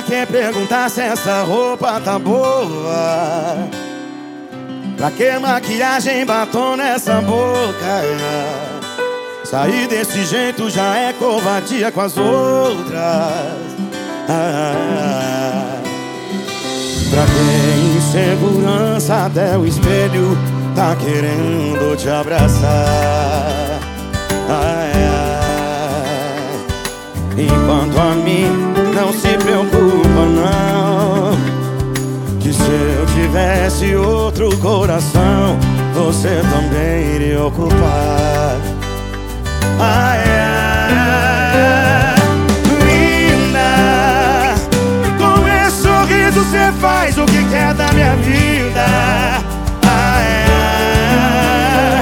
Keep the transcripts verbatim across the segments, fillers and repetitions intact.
que perguntar se essa roupa tá boa? Pra que maquiagem, batom nessa boca? Sair desse jeito já é covardia com as outras. ah, Pra que insegurança até o espelho tá querendo te abraçar? ah, Enquanto a mim não se preocupa não, que se eu tivesse outro coração você também iria ocupar. Ai, ai, linda, com esse sorriso você faz o que quer da minha vida. Ai, ai,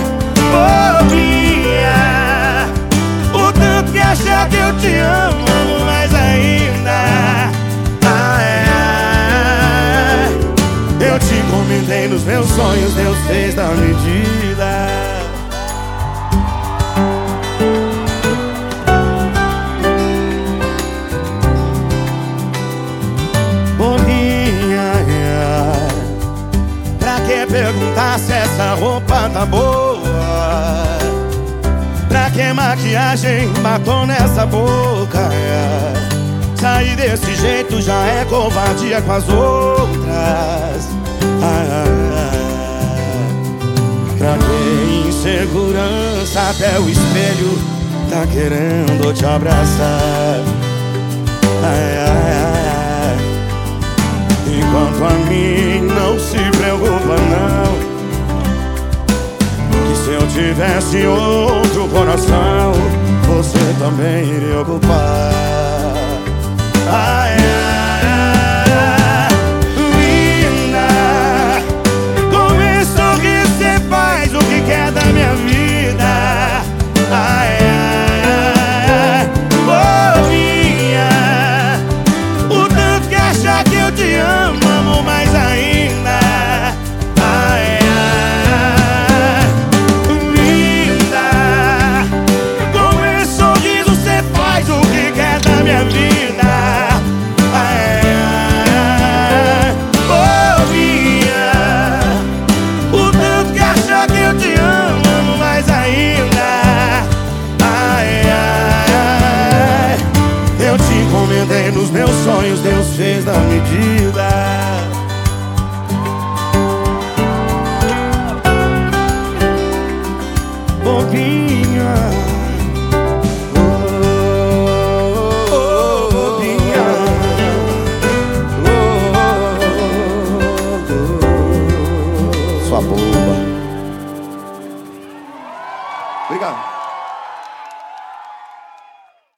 bobinha, o tanto que achar que eu te amo, amo mais ainda. Ai, ai, eu te encomendei nos meus sonhos, Deus fez da medida. Pra que perguntar se essa roupa tá boa? Pra que maquiagem, batom nessa boca? Sair desse jeito já é covardia com as outras. ah, Pra que insegurança até o espelho tá querendo te abraçar? Ai, ai, ai. Enquanto a mim não se preocupa não, que se eu tivesse outro coração você também iria ocupar. Ai, ai, linda, com esse sorriso você faz o que quer da minha vida. Ai, ai, bobinha, o tanto que achar que eu te amo, amo mais ainda. Ai, ai, linda, com esse sorriso você faz o que quer da minha vida. Ai, ai, bobinha, o tanto que achar que eu te amo, amo mais ainda. Ai, ai, eu te encomendei nos meus sonhos, Deus fez da medida. Bobinha, oh, oh, oh, bobinha, oh, oh, oh, sua boba. Obrigado.